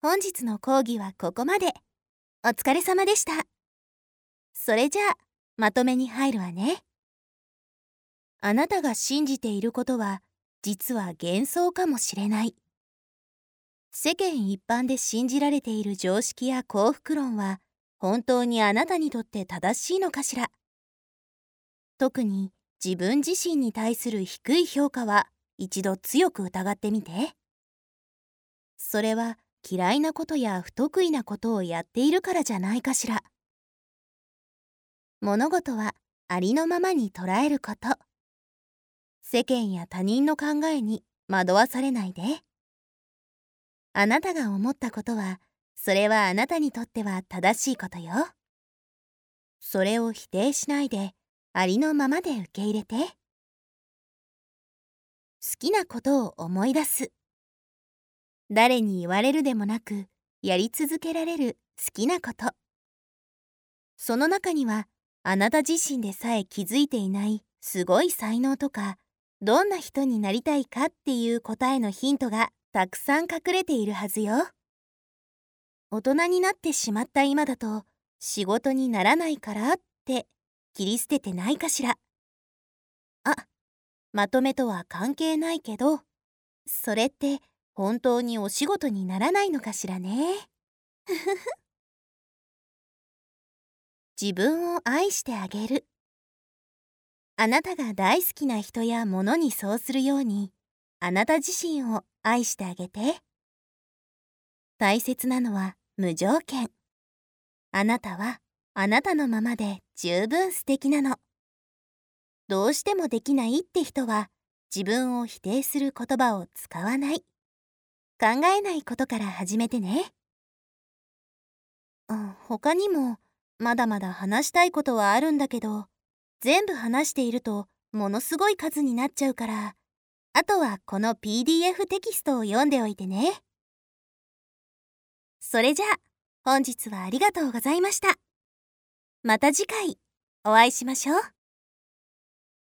本日の講義はここまで。お疲れ様でした。それじゃあ、まとめに入るわね。あなたが信じていることは、実は幻想かもしれない。世間一般で信じられている常識や幸福論は、本当にあなたにとって正しいのかしら。特に自分自身に対する低い評価は、一度強く疑ってみて。それは嫌いなことや不得意なことをやっているからじゃないかしら。物事はありのままに捉えること。世間や他人の考えに惑わされないで。あなたが思ったことは、それはあなたにとっては正しいことよ。それを否定しないで、ありのままで受け入れて。好きなことを思い出す。誰に言われるでもなく、やり続けられる好きなこと。その中には、あなた自身でさえ気づいていないすごい才能とか、どんな人になりたいかっていう答えのヒントがたくさん隠れているはずよ。大人になってしまった今だと、仕事にならないからって切り捨ててないかしら。あ、まとめとは関係ないけど、それって本当にお仕事にならないのかしらね。自分を愛してあげる。あなたが大好きな人や物にそうするように、あなた自身を愛してあげて。大切なのは無条件。あなたはあなたのままで十分素敵なの。どうしてもできないって人は、自分を否定する言葉を使わない。考えないことから始めてね。他にもまだまだ話したいことはあるんだけど、全部話しているとものすごい数になっちゃうから、あとはこの PDF テキストを読んでおいてね。それじゃあ、本日はありがとうございました。また次回お会いしましょう。